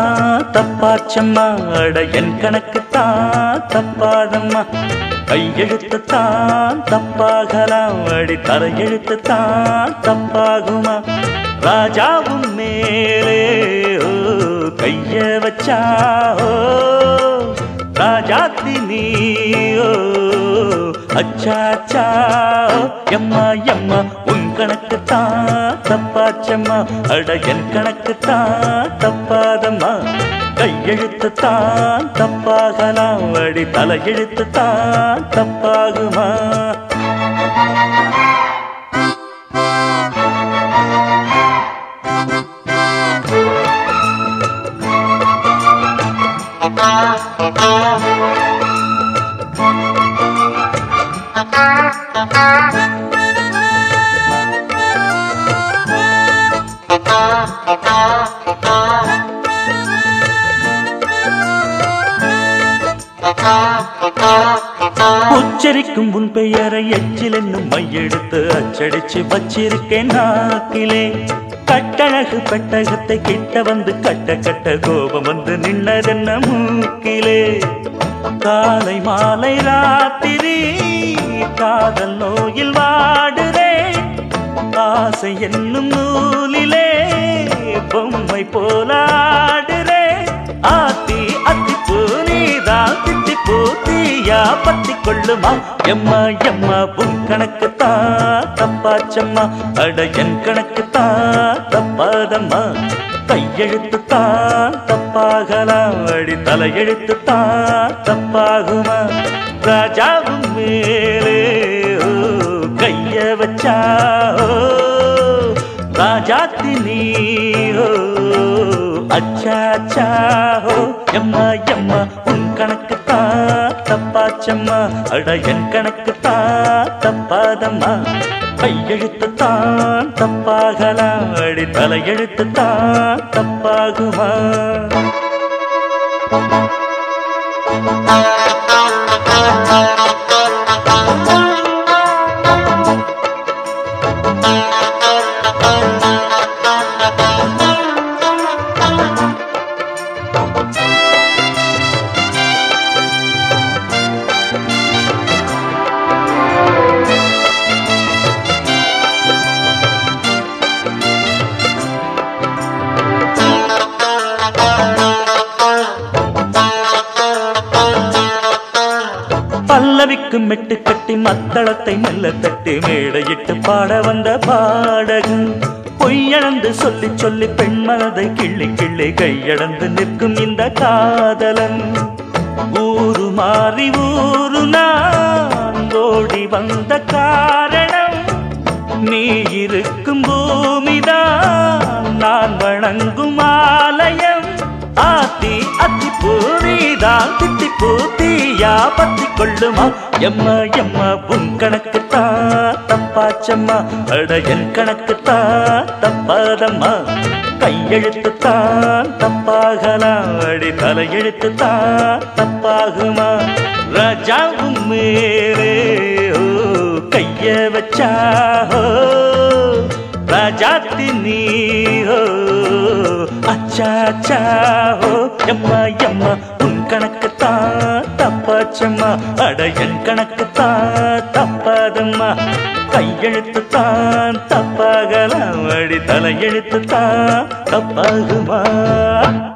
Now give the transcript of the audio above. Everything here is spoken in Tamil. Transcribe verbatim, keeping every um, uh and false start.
தான் தப்பாச்சம்மா, அட என் கணக்கு தான் தப்பாதம்மா. கையெழுத்து தான் தப்பாகலாம், அடி தலையெழுத்து தான் தப்பாகுமா? ராஜாவும் மேலே ஓ கைய வச்சா ஓ ராஜாத்தி நீயோ அச்சாச்சா. எம்மா எம்மா உன் கணக்கு தான் தப்பாச்சம்மா, அட என் கணக்கு தான் தப்பாதம்மா. கையெழுத்து தான் தப்பாகலாம், அடி தலையெழுத்து தான் தப்பாகுமா? உச்சரிக்கும் உன் பெயரை எச்சில் என்னும் மையெடுத்து அச்சடிச்சு வச்சிருக்கேன் நாக்கிலே. கட்டழகு பெட்டகத்தை கிட்ட வந்து கட்ட கட்ட கோபம் வந்து நின்னதென்ன மூக்கிலே. காலை மாலை ராத்திரி காதல் நோயில் வாடுறே, ஆசை என்னும் நூலிலே பொம்மை போலாடுறே. ஆத்தி அத்தி பூனிதான் தித்தி பூத்தியா பத்தி கொள்ளுமா? எம்மா எம்மா உன் கணக்கு தான் தப்பாச்சம்மா, அட என் கணக்கு தான் தப்பாதம்மா. கையெழுத்து தான் தப்பாகலாம், அடி தலையெழுத்து தான் தப்பாகுமா? ராஜாவும் மேலே ஓ கைய வச்சா ஓ ராஜாத்தி நீயோ அச்சாச்சா. ஓ எம்மா எம்மா உன் கணக்கு தான் தப்பாச்சம்மா, அட என் கணக்கு தான் தப்பாதம்மா. கையெழுத்து தான் தப்பாகலாம், அடி தலையெழுத்து தான் தப்பாகுமா? பல்லவிக்கு மெட்டு கட்டி மத்தளத்தை மெல்ல தட்டி மேடையிட்டு பாட வந்த பாடகன். பொய்யளந்து சொல்லி சொல்லி பெண் மனதை கிள்ளி கிள்ளி கையடந்து நிற்கும் இந்த காதலன். ஊரு மாறி ஊரு நான் ஓடி வந்த காரணம், நீ இருக்கும் பூமிதான் நான் வணங்கும் ஆலயம். ஆத்தி அத்தி பூரிதான் தித்தி பூத்தியா பத்தி கொள்ளுமா? எம்மா எம்மா உன் கணக்கு தான் தப்பாச்சம்மா, அட என் கணக்கு தான் தப்பாதம்மா. கையெழுத்து தான் தப்பாகலாம், அடி தலையெழுத்து தான் தப்பாகுமா? ராஜாவும் மேலே ஓ கைய வச்சா ஓ ராஜாத்தி நீயோ அச்சாச்சா. ஓ எம்மா எம்மா உன் கணக்கு தான் தப்பாச்சம்மா, அட என் கணக்கு தான் தப்பாதம்மா. கையெழுத்து தான் தப்பாகலாம், அடி தலையெழுத்து தான் தப்பாகுமா?